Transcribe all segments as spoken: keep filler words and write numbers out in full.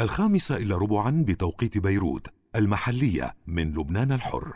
الخامسة إلا ربعا بتوقيت بيروت المحلية من لبنان الحر.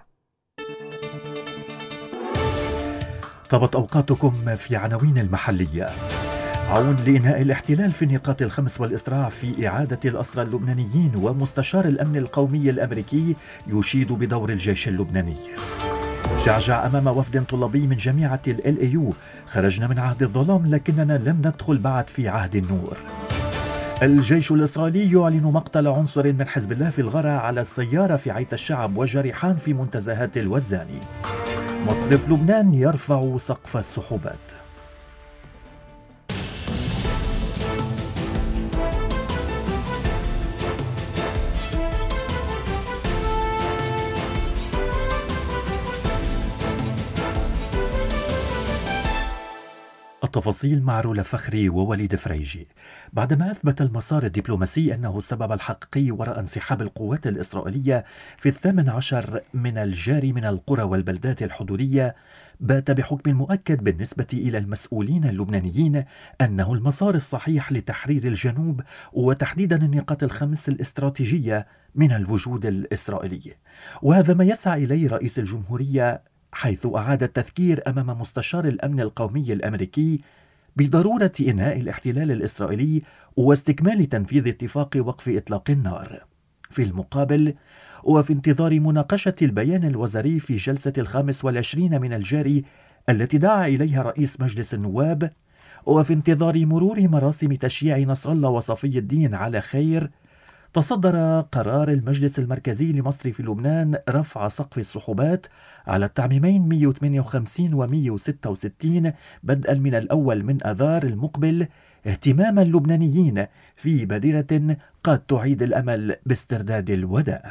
طابت أوقاتكم في عناوين المحلية. عون لإنهاء الاحتلال في النقاط الخمس والإسراع في إعادة الأسرى اللبنانيين، ومستشار الأمن القومي الأمريكي يشيد بدور الجيش اللبناني. جعجع أمام وفد طلابي من جامعة ال إيه يو: خرجنا من عهد الظلام لكننا لم ندخل بعد في عهد النور. الجيش الإسرائيلي يعلن مقتل عنصر من حزب الله في الغارة على السيارة في عيت الشعب وجريحان في منتزهات الوزاني. مصرف لبنان يرفع سقف السحوبات. التفاصيل مع رولا فخري ووليد فريجي. بعدما أثبت المسار الدبلوماسي أنه السبب الحقيقي وراء انسحاب القوات الإسرائيلية في الثامن عشر من الجاري من القرى والبلدات الحدودية، بات بحكم مؤكد بالنسبة إلى المسؤولين اللبنانيين أنه المسار الصحيح لتحرير الجنوب، وتحديدا النقاط الخمس الاستراتيجية من الوجود الإسرائيلي. وهذا ما يسعى إليه رئيس الجمهورية، حيث أعاد التذكير أمام مستشار الأمن القومي الأمريكي بضرورة إنهاء الاحتلال الإسرائيلي واستكمال تنفيذ اتفاق وقف إطلاق النار. في المقابل، وفي انتظار مناقشة البيان الوزاري في جلسة الخامس والعشرين من الجاري التي دعا إليها رئيس مجلس النواب، وفي انتظار مرور مراسم تشييع نصر الله وصفي الدين على خير، تصدر قرار المجلس المركزي لمصر في لبنان رفع سقف السحوبات على التعميمين مئة وثمانية وخمسين و مئة وستة وستين بدءا من الأول من آذار المقبل، اهتماما اللبنانيين في بادرة قد تعيد الأمل باسترداد الودائع.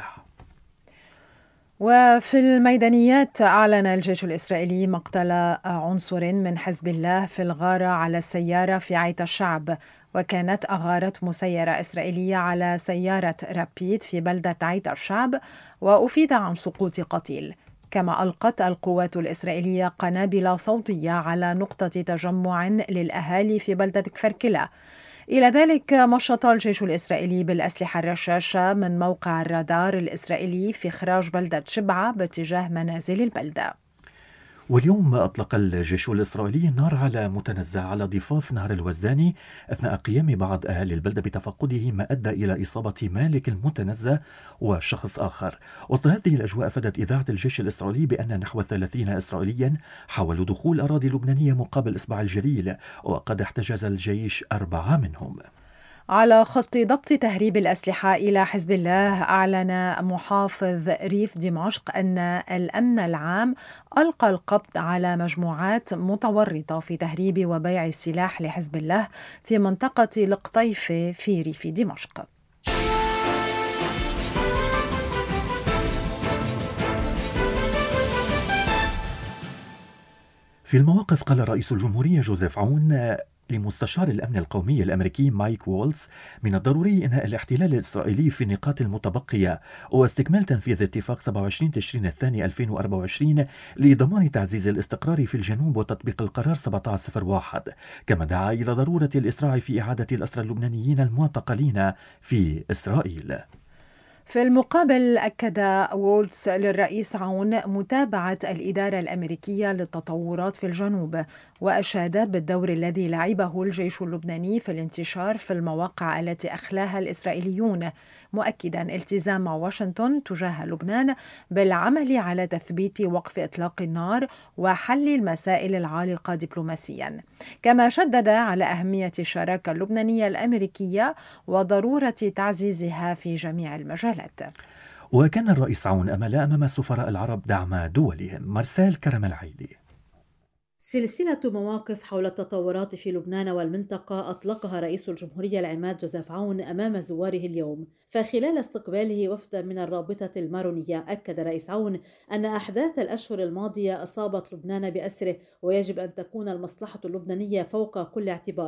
وفي الميدانيات، أعلن الجيش الإسرائيلي مقتل عنصر من حزب الله في الغارة على السيارة في عيت الشعب، وكانت أغارت مسيرة إسرائيلية على سيارة رابيد في بلدة عيت الشعب، وأفيد عن سقوط قتيل. كما ألقت القوات الإسرائيلية قنابل صوتية على نقطة تجمع للأهالي في بلدة كفركلة. إلى ذلك، مشط الجيش الإسرائيلي بالأسلحة الرشاشة من موقع الرادار الإسرائيلي في إخراج بلدة شبعة باتجاه منازل البلدة. واليوم أطلق الجيش الإسرائيلي النار على متنزه على ضفاف نهر الوزاني أثناء قيام بعض أهالي البلدة بتفقده، ما أدى إلى إصابة مالك المتنزه وشخص آخر. وسط هذه الأجواء، أفادت إذاعة الجيش الإسرائيلي بأن نحو ثلاثين إسرائيليا حاولوا دخول أراضي لبنانية مقابل إصبع الجليل، وقد احتجز الجيش أربعة منهم. على خط ضبط تهريب الأسلحة إلى حزب الله، أعلن محافظ ريف دمشق أن الأمن العام ألقى القبض على مجموعات متورطة في تهريب وبيع السلاح لحزب الله في منطقة القطيفة في ريف دمشق. في المواقف، قال رئيس الجمهورية جوزيف عون لمستشار الأمن القومي الأمريكي مايك وولز: من الضروري إنهاء الاحتلال الإسرائيلي في النقاط المتبقية واستكمال تنفيذ اتفاق سبعة وعشرين تشرين الثاني ألفين وأربعة وعشرين لضمان تعزيز الاستقرار في الجنوب وتطبيق القرار سبعة عشر صفر واحد. كما دعا إلى ضرورة الإسراع في إعادة الأسرى اللبنانيين المعتقلين في إسرائيل. في المقابل، أكد وولتس للرئيس عون متابعة الإدارة الأمريكية للتطورات في الجنوب، وأشاد بالدور الذي لعبه الجيش اللبناني في الانتشار في المواقع التي أخلاها الإسرائيليون، مؤكدا التزام واشنطن تجاه لبنان بالعمل على تثبيت وقف إطلاق النار وحل المسائل العالقة دبلوماسيا. كما شدد على أهمية الشراكة اللبنانية الأمريكية وضرورة تعزيزها في جميع المجالات. وكان الرئيس عون أمل أمام سفراء العرب دعم دولهم. مارسيل كرم العيلي. سلسلة مواقف حول التطورات في لبنان والمنطقة أطلقها رئيس الجمهورية العماد جوزيف عون أمام زواره اليوم. فخلال استقباله وفدا من الرابطة المارونية، أكد رئيس عون أن أحداث الأشهر الماضية أصابت لبنان بأسره، ويجب أن تكون المصلحة اللبنانية فوق كل اعتبار.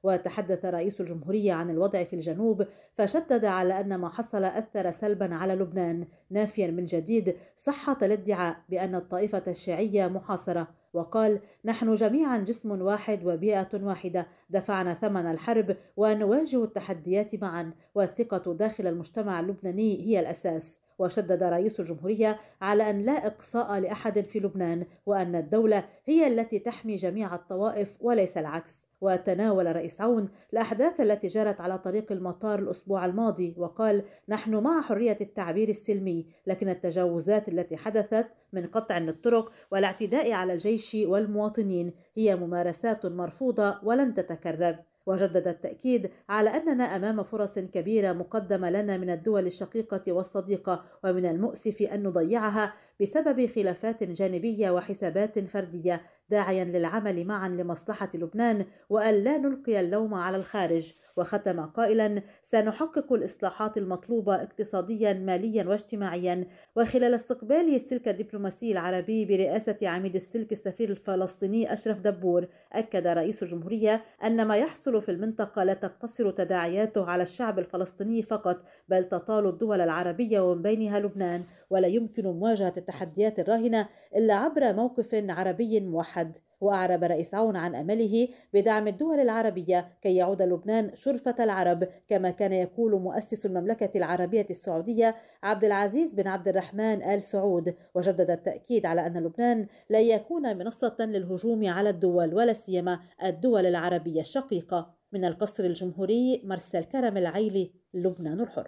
وتحدث رئيس الجمهورية عن الوضع في الجنوب، فشدد على أن ما حصل أثر سلبا على لبنان، نافيا من جديد صحة الادعاء بأن الطائفة الشيعية محاصرة، وقال: نحن جميعا جسم واحد وبيئة واحدة، دفعنا ثمن الحرب ونواجه التحديات معا، والثقة داخل المجتمع اللبناني هي الأساس. وشدد رئيس الجمهورية على أن لا إقصاء لأحد في لبنان، وأن الدولة هي التي تحمي جميع الطوائف وليس العكس. وتناول رئيس عون الأحداث التي جرت على طريق المطار الأسبوع الماضي، وقال: نحن مع حرية التعبير السلمي، لكن التجاوزات التي حدثت من قطع للطرق والاعتداء على الجيش والمواطنين هي ممارسات مرفوضة ولن تتكرر. وجدد التأكيد على أننا أمام فرص كبيرة مقدمة لنا من الدول الشقيقة والصديقة، ومن المؤسف أن نضيعها بسبب خلافات جانبية وحسابات فردية، داعيا للعمل معا لمصلحة لبنان وأن لا نلقي اللوم على الخارج. وختم قائلا: سنحقق الإصلاحات المطلوبة اقتصاديا ماليا واجتماعيا. وخلال استقباله السلك الدبلوماسي العربي برئاسة عميد السلك السفير الفلسطيني أشرف دبور، أكد رئيس الجمهورية أن ما يحصل في المنطقة لا تقتصر تداعياته على الشعب الفلسطيني فقط، بل تطال الدول العربية ومن بينها لبنان، ولا يمكن مواجهة التحديات الراهنة إلا عبر موقف عربي موحد. وأعرب رئيس عون عن أمله بدعم الدول العربية كي يعود لبنان شرفة العرب، كما كان يقول مؤسس المملكة العربية السعودية عبد العزيز بن عبد الرحمن آل سعود. وجدد التأكيد على أن لبنان لا يكون منصة للهجوم على الدول، ولا سيما الدول العربية الشقيقة. من القصر الجمهوري، مرسل كرم العيلي، لبنان الحر.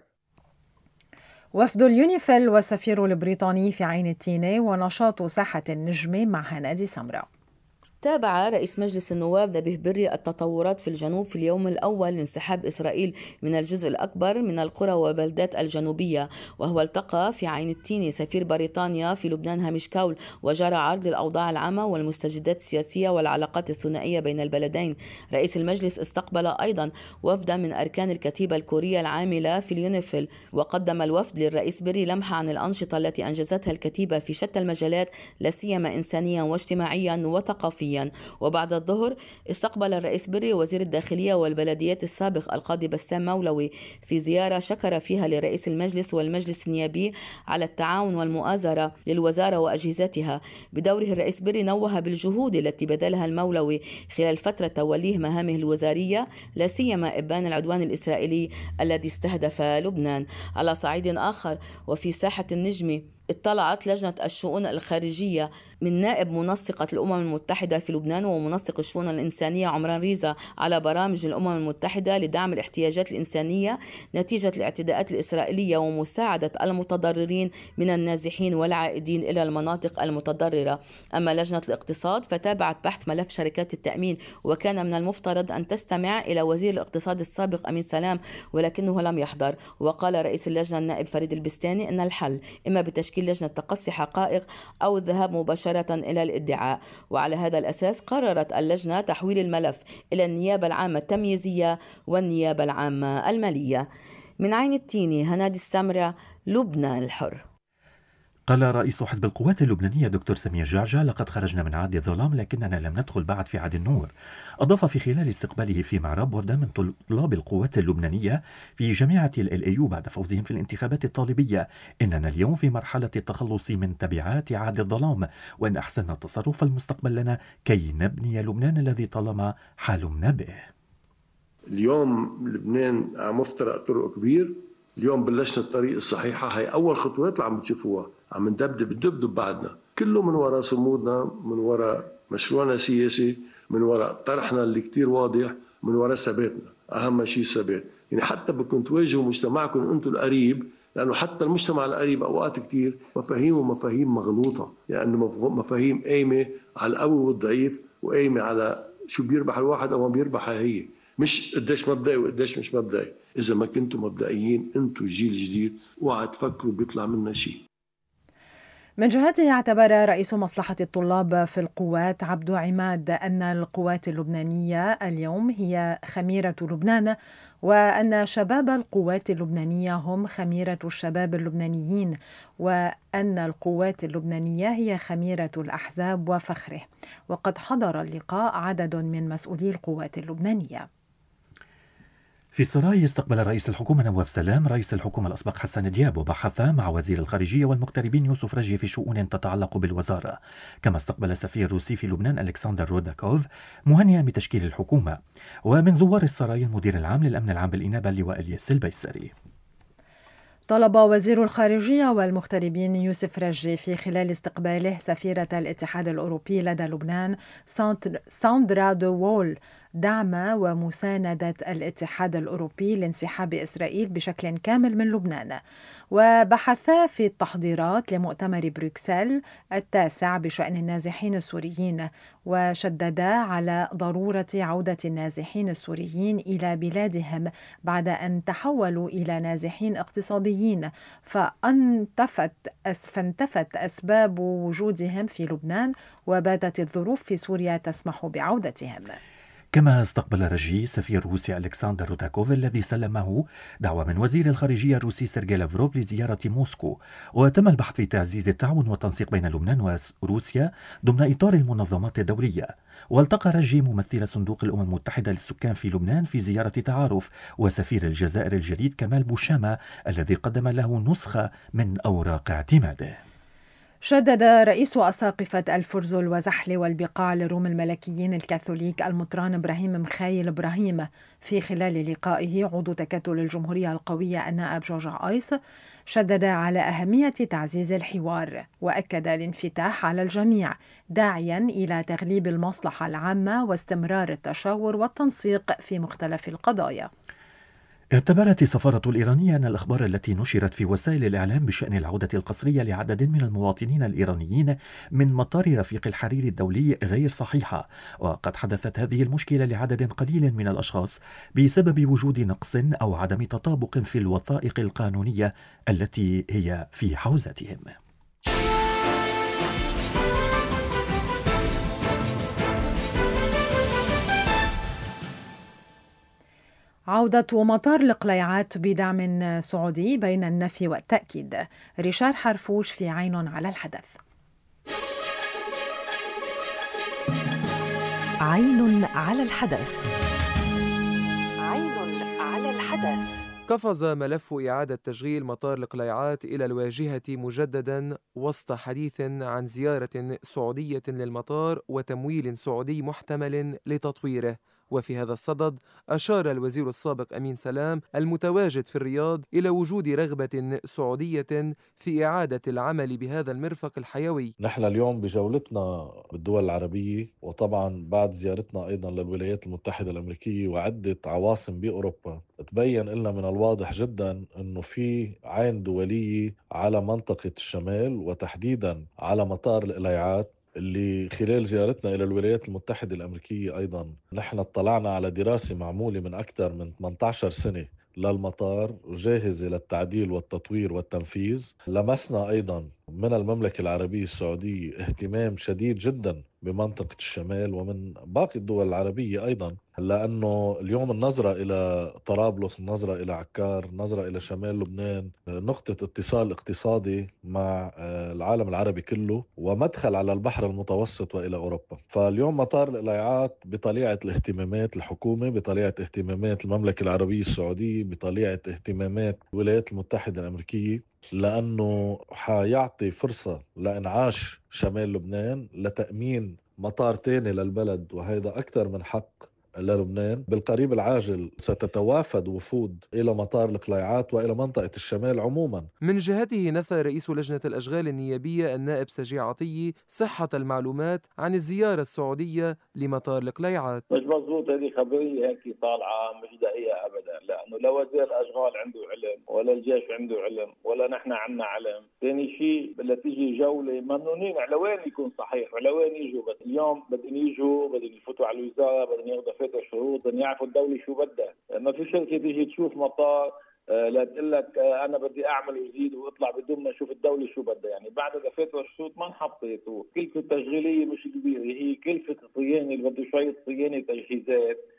وفد اليونيفيل والسفير البريطاني في عين التينة ونشاط ساحة النجم مع هنادي سمرة. تابع رئيس مجلس النواب نبيه بري التطورات في الجنوب في اليوم الأول لانسحاب إسرائيل من الجزء الأكبر من القرى والبلدات الجنوبية، وهو التقى في عين التينة سفير بريطانيا في لبنان هامش كاول، وجرى عرض الأوضاع العامة والمستجدات السياسية والعلاقات الثنائية بين البلدين. رئيس المجلس استقبل أيضا وفدا من أركان الكتيبة الكورية العاملة في اليونيفيل، وقدم الوفد للرئيس بري لمحة عن الأنشطة التي أنجزتها الكتيبة في شتى المجالات، لا سيما إنسانيا واجتماعيا وثقافيا. وبعد الظهر استقبل الرئيس بري وزير الداخلية والبلديات السابق القاضي بسام مولوي في زيارة شكر فيها لرئيس المجلس والمجلس النيابي على التعاون والمؤازرة للوزارة وأجهزتها. بدوره الرئيس بري نوه بالجهود التي بذلها المولوي خلال فترة توليه مهامه الوزارية، لا سيما إبان العدوان الإسرائيلي الذي استهدف لبنان. على صعيد آخر وفي ساحة النجم، اطلعت لجنة الشؤون الخارجية من نائب منسقة الأمم المتحدة في لبنان ومنسق الشؤون الإنسانية عمران ريزا على برامج الأمم المتحدة لدعم الاحتياجات الإنسانية نتيجة الاعتداءات الإسرائيلية ومساعدة المتضررين من النازحين والعائدين إلى المناطق المتضررة. أما لجنة الاقتصاد فتابعت بحث ملف شركات التأمين، وكان من المفترض أن تستمع إلى وزير الاقتصاد السابق أمين سلام ولكنه لم يحضر. وقال رئيس اللجنة النائب فريد البستاني أن الحل إما بتشكيل لجنة تقصي حقائق أو الذهاب مباشرة إلى الادعاء، وعلى هذا الأساس قررت اللجنة تحويل الملف إلى النيابة العامة التمييزية والنيابة العامة المالية. من عين التينة، هنادي السمرة، لبنان الحر. قال رئيس حزب القوات اللبنانية دكتور سمير جعجع: لقد خرجنا من عهد الظلام لكننا لم ندخل بعد في عهد النور. أضاف في خلال استقباله في معرب وفدا من طلاب القوات اللبنانية في جامعة ال إيه يو بعد فوزهم في الانتخابات الطالبية: إننا اليوم في مرحلة التخلص من تبعات عهد الظلام، وإن أحسننا التصرف فالمستقبل لنا كي نبني لبنان الذي طالما حالمنا به. اليوم لبنان عم مفترق طرق كبير. اليوم بلشنا الطريق الصحيحة، هاي أول خطوات اللي عم بتشوفوها، عم ندبدب ندبدب بعدنا، كله من وراء صمودنا، من وراء مشروعنا السياسي، من وراء طرحنا اللي كتير واضح، من وراء ثباتنا. أهم شيء الثبات، يعني حتى بدكم تواجهوا مجتمعكم أنتم القريب، لأنه حتى المجتمع القريب أوقات كتير مفاهيمه مفاهيم مغلوطة، يعني مفاهيم قايمة على القوي والضعيف، وقايمة على شو بيربح الواحد أو ما بيربحها هي، مش قديش مبدئي وقديش مش مبدئي. إذا ما كنتم مبدئيين أنتم الجيل الجديد، اوعى تفكروا بيطلع منا شيء. من جهته اعتبر رئيس مصلحة الطلاب في القوات عبدو عماد أن القوات اللبنانية اليوم هي خميرة لبنان، وأن شباب القوات اللبنانية هم خميرة الشباب اللبنانيين، وأن القوات اللبنانية هي خميرة الأحزاب وفخره. وقد حضر اللقاء عدد من مسؤولي القوات اللبنانية. في السراي استقبل رئيس الحكومة نواف سلام رئيس الحكومة الأسبق حسن دياب، وبحث مع وزير الخارجية والمغتربين يوسف رجي في شؤون تتعلق بالوزارة. كما استقبل السفير الروسي في لبنان ألكسندر روداكوف مهنئا بتشكيل الحكومة. ومن زوار السراي المدير العام للأمن العام بالإنابة اللواء الياس البيسري. طلب وزير الخارجية والمغتربين يوسف رجي في خلال استقباله سفيرة الاتحاد الأوروبي لدى لبنان ساندرا دو وول دعم ومساندة الاتحاد الأوروبي لانسحاب إسرائيل بشكل كامل من لبنان. وبحثا في التحضيرات لمؤتمر بروكسل التاسع بشأن النازحين السوريين، وشددا على ضرورة عودة النازحين السوريين إلى بلادهم بعد أن تحولوا إلى نازحين اقتصاديين، فانتفت فانتفت أسباب وجودهم في لبنان، وباتت الظروف في سوريا تسمح بعودتهم. كما استقبل رجي سفير روسيا ألكسندر روتاكوف الذي سلمه دعوة من وزير الخارجية الروسي سيرجي لافروف لزيارة موسكو. وتم البحث في تعزيز التعاون والتنسيق بين لبنان وروسيا ضمن إطار المنظمات الدولية. والتقى رجي ممثل صندوق الأمم المتحدة للسكان في لبنان في زيارة تعارف وسفير الجزائر الجديد كمال بوشامة الذي قدم له نسخة من أوراق اعتماده. شدد رئيس أساقفة الفرزل وزحل والبقاع للروم الملكيين الكاثوليك المطران إبراهيم مخايل إبراهيم في خلال لقائه عضو تكتل الجمهورية القوية النائب جورج آيس، شدد على أهمية تعزيز الحوار وأكد الانفتاح على الجميع، داعيا إلى تغليب المصلحة العامة واستمرار التشاور والتنسيق في مختلف القضايا. اعتبرت السفارة الإيرانية أن الأخبار التي نشرت في وسائل الإعلام بشأن العودة القسرية لعدد من المواطنين الإيرانيين من مطار رفيق الحريري الدولي غير صحيحة، وقد حدثت هذه المشكلة لعدد قليل من الأشخاص بسبب وجود نقص أو عدم تطابق في الوثائق القانونية التي هي في حوزتهم. عودة مطار القليعات بدعم سعودي بين النفي والتأكيد. ريشار حرفوش في عين على الحدث. عين على الحدث. عين على الحدث. قفز ملف إعادة تشغيل مطار القليعات إلى الواجهة مجددا وسط حديث عن زيارة سعودية للمطار وتمويل سعودي محتمل لتطويره. وفي هذا الصدد أشار الوزير السابق أمين سلام المتواجد في الرياض إلى وجود رغبة سعودية في إعادة العمل بهذا المرفق الحيوي. نحن اليوم بجولتنا بالدول العربية، وطبعا بعد زيارتنا أيضا للولايات المتحدة الأمريكية وعدة عواصم بأوروبا، تبين لنا من الواضح جدا أنه في عين دولية على منطقة الشمال وتحديدا على مطار القليعات، اللي خلال زيارتنا إلى الولايات المتحدة الأمريكية أيضا نحن اطلعنا على دراسة معمولة من أكثر من ثمانية عشر سنة للمطار وجاهزة للتعديل والتطوير والتنفيذ. لمسنا أيضا من المملكة العربية السعودية اهتمام شديد جدا بمنطقة الشمال ومن باقي الدول العربية أيضا، لأنه اليوم النظرة إلى طرابلس، النظرة إلى عكار، النظرة إلى شمال لبنان نقطة اتصال اقتصادي مع العالم العربي كله ومدخل على البحر المتوسط وإلى أوروبا. فاليوم مطار القليعات بطليعة الاهتمامات الحكومة، بطليعة اهتمامات المملكة العربية السعودية، بطليعة اهتمامات الولايات المتحدة الأمريكية، لأنه حيعطي فرصة لإنعاش شمال لبنان، لتأمين مطار تاني للبلد، وهذا أكثر من حق للبنان. بالقريب العاجل ستتوافد وفود إلى مطار القليعات وإلى منطقة الشمال عموما. من جهته نفى رئيس لجنة الأشغال النيابية النائب سجي عطية صحة المعلومات عن الزيارة السعودية لمطار القليعات. مش مضبوط، هذه خبرية هيك طالعة مش دقيقة أبدا، لأنه لا وزير الأشغال عنده علم ولا الجيش عنده علم ولا نحن عنا علم. ثاني شيء بدها تيجي جولة ممنونين على وين يكون صحيح وعلى وين يجوا، بس اليوم بدهم يجوا، بدهم يفوتوا على الوزارة، بدهم ياخذوا فترة شروط، بدهم يعرفوا الدولة شو بدها. ما في شركة تيجي تشوف مطار لا تقول لك انا بدي اعمل وزيد واطلع بدون ما اشوف الدوله شو بدها. يعني بعد دفعت الشروط ما انحطت، كلفه التشغيليه مش كبيره، هي كلفه الصيانه اللي بده شويه صيانه تجهيزات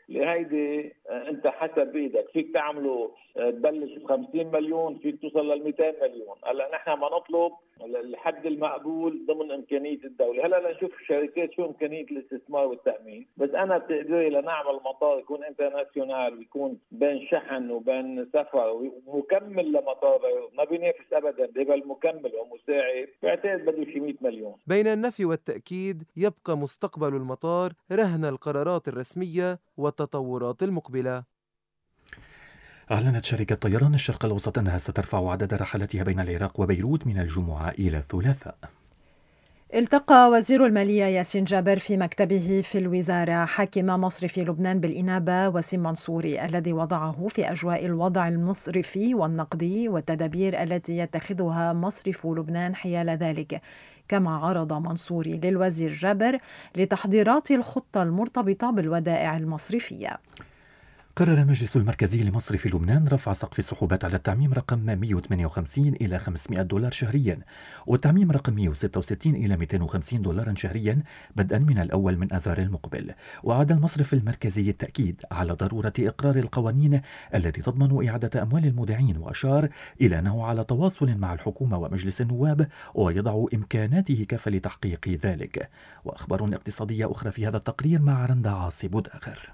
لهيدي انت حسب ايدك، فيك تعمله تبلش ب خمسين مليون، فيك توصل لل مئتين مليون. هلا نحن ما نطلب الحد المقبول ضمن امكانيه الدوله. هلا لنشوف الشركات شو امكانيه الاستثمار والتامين، بس انا بتقدري لنعمل مطار يكون انترناسيونال ويكون بين شحن وبين سفر ومكمل لمطار ما بينافس ابدا، بيبقى المكمل ومساعد، بعتقد بده شي مئة مليون. بين النفي والتاكيد يبقى مستقبل المطار رهن القرارات الرسميه والتطورات المقبله. أعلنت شركة طيران الشرق الأوسط أنها سترفع عدد رحلاتها بين العراق وبيروت من الجمعة إلى الثلاثاء. التقى وزير المالية ياسين جابر في مكتبه في الوزارة حاكم مصرف لبنان بالإنابة وسيم منصوري الذي وضعه في أجواء الوضع المصرفي والنقدي والتدابير التي يتخذها مصرف لبنان حيال ذلك. كما عرض منصوري للوزير جابر لتحضيرات الخطة المرتبطة بالودائع المصرفية. قرر المجلس المركزي لمصرف لبنان رفع سقف السحوبات على التعميم رقم مئة وثمانية وخمسين إلى خمسمئة دولار شهريا، والتعميم رقم مئة وستة وستين إلى مئتين وخمسين دولارا شهريا بدءا من الأول من آذار المقبل. وأعاد المصرف المركزي التأكيد على ضرورة إقرار القوانين التي تضمن إعادة أموال المودعين، وأشار إلى أنه على تواصل مع الحكومة ومجلس النواب ويضع إمكاناته كافة لتحقيق ذلك. وأخبار اقتصادية أخرى في هذا التقرير مع رندا عاصي بوداغر.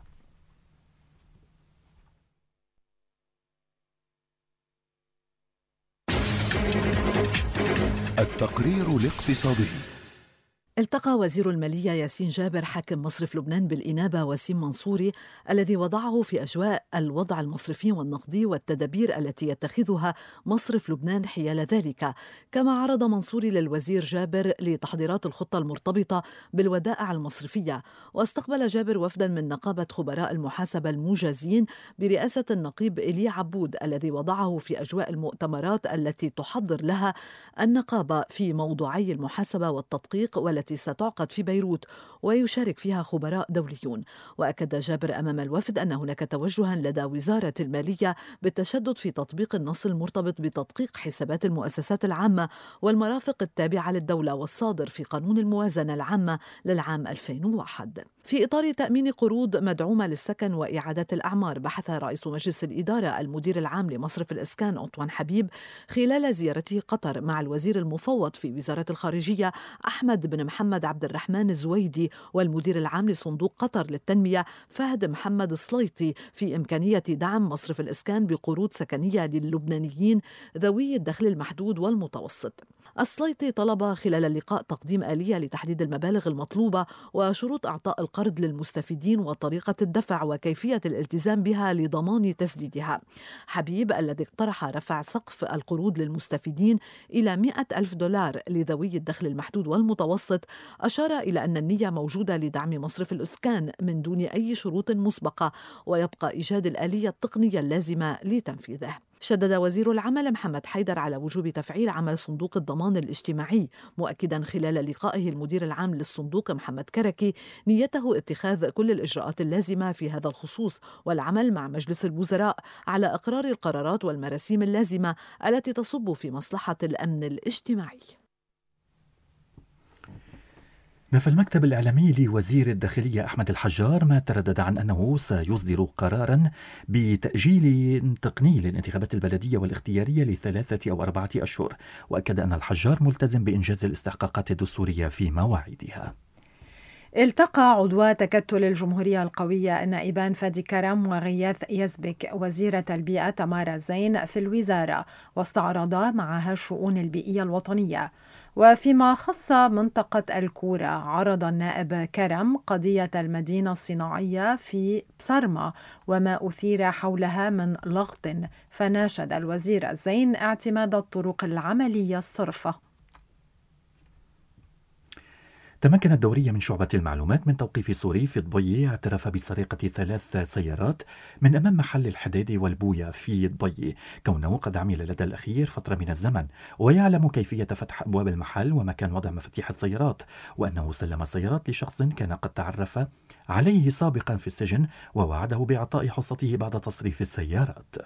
التقرير الاقتصادي. التقى وزير المالية ياسين جابر حاكم مصرف لبنان بالإنابة وسيم منصوري الذي وضعه في أجواء الوضع المصرفي والنقدي والتدابير التي يتخذها مصرف لبنان حيال ذلك. كما عرض منصوري للوزير جابر لتحضيرات الخطة المرتبطة بالودائع المصرفية. واستقبل جابر وفدا من نقابة خبراء المحاسبة الموجزين برئاسة النقيب إلي عبود الذي وضعه في أجواء المؤتمرات التي تحضر لها النقابة في موضوعي المحاسبة والتدقيق والتي التي ستعقد في بيروت ويشارك فيها خبراء دوليون. وأكد جابر أمام الوفد أن هناك توجها لدى وزارة المالية بالتشدد في تطبيق النص المرتبط بتدقيق حسابات المؤسسات العامة والمرافق التابعة للدولة والصادر في قانون الموازنة العامة للعام ألفين وواحد. في إطار تأمين قروض مدعومة للسكن وإعادة الأعمار، بحث رئيس مجلس الإدارة المدير العام لمصرف الإسكان أنطوان حبيب خلال زيارته قطر مع الوزير المفوض في وزارة الخارجية أحمد بن محمد عبد الرحمن الزويدي والمدير العام لصندوق قطر للتنمية فهد محمد السليطي في إمكانية دعم مصرف الإسكان بقروض سكنية للبنانيين ذوي الدخل المحدود والمتوسط. السليطي طلب خلال اللقاء تقديم آلية لتحديد المبالغ المطلوبة وشروط إعطاء القرض للمستفيدين وطريقة الدفع وكيفية الالتزام بها لضمان تسديدها. حبيب الذي اقترح رفع سقف القروض للمستفيدين إلى مئة ألف دولار لذوي الدخل المحدود والمتوسط أشار إلى أن النية موجودة لدعم مصرف الإسكان من دون أي شروط مسبقة، ويبقى إيجاد الآلية التقنية اللازمة لتنفيذه. شدد وزير العمل محمد حيدر على وجوب تفعيل عمل صندوق الضمان الاجتماعي، مؤكدا خلال لقائه المدير العام للصندوق محمد كركي نيته اتخاذ كل الإجراءات اللازمة في هذا الخصوص والعمل مع مجلس الوزراء على إقرار القرارات والمراسيم اللازمة التي تصب في مصلحة الأمن الاجتماعي. نفى المكتب الإعلامي لوزير الداخلية أحمد الحجار ما تردد عن أنه سيصدر قراراً بتأجيل تقني للانتخابات البلدية والاختيارية لثلاثة أو أربعة أشهر، وأكد أن الحجار ملتزم بإنجاز الاستحقاقات الدستورية في مواعيدها. التقى عضوا تكتل الجمهورية القوية النائبان فادي كرم وغياث يزبك وزيرة البيئة تمارا زين في الوزارة، واستعرضا معها الشؤون البيئية الوطنية. وفيما خص منطقة الكورة، عرض النائب كرم قضية المدينة الصناعية في بصرمة وما أثير حولها من لغط، فناشد الوزير زين اعتماد الطرق العملية الصرفة. تمكن الدورية من شعبة المعلومات من توقيف سوري في ضبي اعترف بسرقة ثلاث سيارات من أمام محل الحديد والبوية في ضبي، كونه قد عمل لدى الأخير فترة من الزمن ويعلم كيفية فتح أبواب المحل ومكان وضع مفاتيح السيارات، وأنه سلم السيارات لشخص كان قد تعرف عليه سابقا في السجن ووعده بإعطاء حصته بعد تصريف السيارات.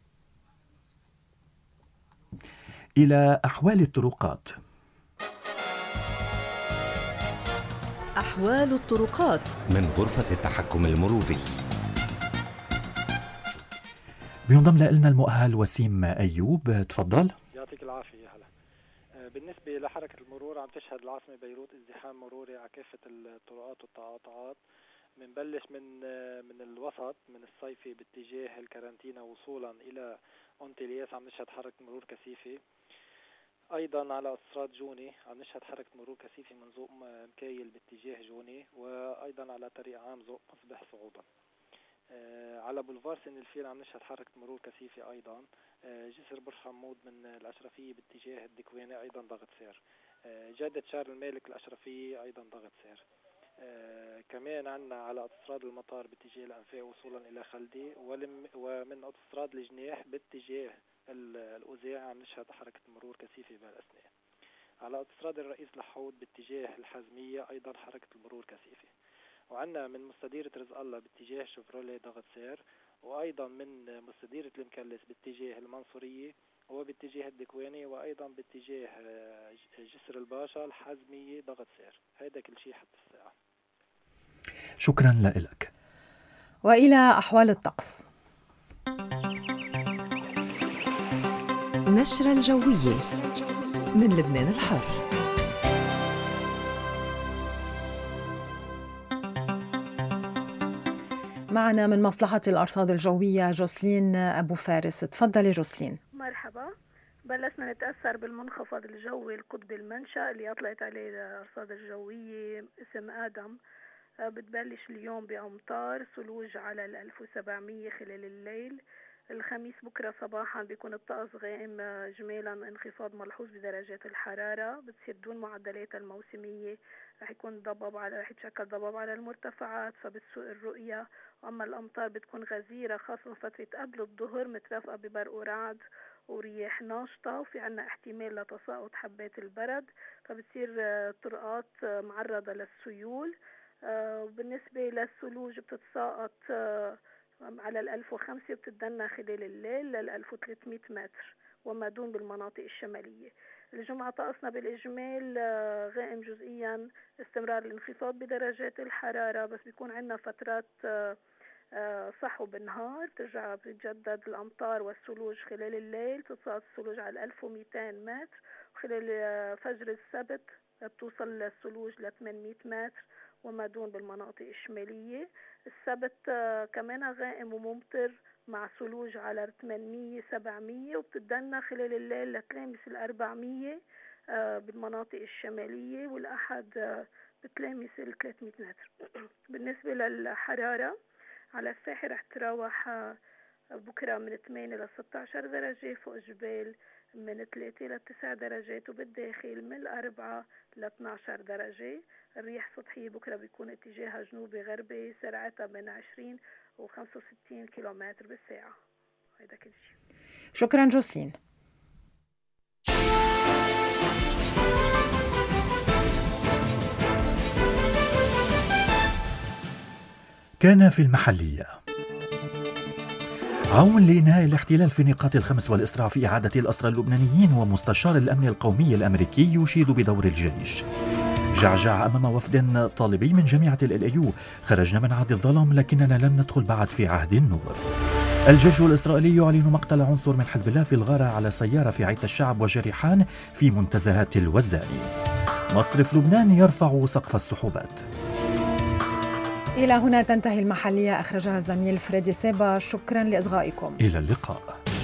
إلى أحوال الطرقات. أحوال الطرقات من غرفة التحكم المروري. بينضم لنا المؤهل وسيم أيوب، تفضل. يعطيك العافية. هلا بالنسبة لحركة المرور، عم تشهد العاصمة بيروت ازدحام مروري على كافة الطرقات والتقاطعات، بنبلش من من الوسط من الصيفي باتجاه الكارانتينا وصولا إلى أونتيلياس عم نشهد حركة مرور كثيفة. أيضا على أوتوستراد جوني عم نشهد حركة مرور كثيفة من ذوق مكايل باتجاه جوني، وأيضا على طريق عام ذوق مصبح صعودا. على بولفار سن الفيل عم نشهد حركة مرور كثيفة أيضا. جسر برج حمود من الأشرفية باتجاه الدكواني أيضا ضغط سير. جادة شارل المالك الأشرفية أيضا ضغط سير. آه كمان عنا على أوتوستراد المطار باتجاه الأنفاق وصولا إلى خلدي، ومن أوتوستراد الجناح باتجاه الأوزاع عم نشهد حركة مرور كثيفة بالأثناء. على أوتوستراد الرئيس لحود باتجاه الحزمية أيضا حركة المرور كثيفة. وعنا من مستديرة رزق الله باتجاه شفروليه ضغط سير، وأيضا من مستديرة المكلس باتجاه المنصورية وباتجاه الدكواني، وأيضا باتجاه جسر الباشا الحزمية ضغط سير. هذا كل شيء حتى الساعة. شكرا لك. وإلى أحوال الطقس. نشرة الجوية من لبنان الحر. معنا من مصلحة الأرصاد الجوية جوسلين أبو فارس. تفضلي جوسلين. مرحبا. بلشنا نتأثر بالمنخفض الجوي القطبي المنشأ اللي أطلعت عليه الأرصاد الجوية اسم آدم. بتبلش اليوم بأمطار ثلوج على الألف وسبعمية خلال الليل. الخميس بكرة صباحا بيكون الطقس غائم جمالا، انخفاض ملحوظ بدرجات الحرارة بتصير دون معدلات الموسمية، رح يكون ضباب على رح يتشكل ضباب على المرتفعات فبتسوء الرؤية. أما الأمطار بتكون غزيرة خاصة فترة قبل الظهر مترافقة ببرق ورعد ورياح ناشطة، وفي عنا احتمال لتساقط حبات البرد فبتصير طرقات معرضة للسيول. وبالنسبة للثلوج بتتساقط على الألف وخمسة وبتتدنى خلال الليل للألف وثلاثمية متر وما دون بالمناطق الشمالية. الجمعة طقسنا بالإجمال غائم جزئيا، استمرار الانخفاض بدرجات الحرارة، بس بيكون عندنا فترات صحو بالنهار ترجع بتجدد الأمطار والثلوج خلال الليل. تتساقط الثلوج على ألف ومئتين متر، وخلال فجر السبت بتوصل الثلوج ل ثمانمية متر وما دون بالمناطق الشمالية. السبت كمان غائم وممطر مع ثلوج على ثمانمية سبعمية وبتدنى خلال الليل لتلامس الأربعمية بالمناطق الشمالية، والأحد بتلامس الثلاثمية متر. بالنسبة للحرارة على الساحل رح تراوح بكرة من ثمانية إلى ستة عشر درجة، فوق الجبال من ثلاثة إلى تسعة درجات، وبالداخل من أربعة إلى اثني عشر درجة. الرياح سطحية بكرة بيكون اتجاهها جنوبي غربي، سرعتها بين عشرين و خمسة وستين كيلومتر بالساعة. هذا كل شيء. شكرا جوسلين. كان في المحلية عون لإنهاء الاحتلال في النقاط الخمس والإسراع في إعادة الأسرى اللبنانيين، ومستشار الأمن القومي الأمريكي يشيد بدور الجيش. جعجع أمام وفد طالبي من جامعة ال إيه يو: خرجنا من عهد الظلام لكننا لم ندخل بعد في عهد النور. الجيش الإسرائيلي يعلن مقتل عنصر من حزب الله في الغارة على سيارة في عيت الشعب وجريحان في منتزهات الوزاني. مصرف لبنان يرفع سقف السحوبات. إلى هنا تنتهي المحلية، أخرجها الزميل فريدي سيبا. شكرا لإصغائكم. إلى اللقاء.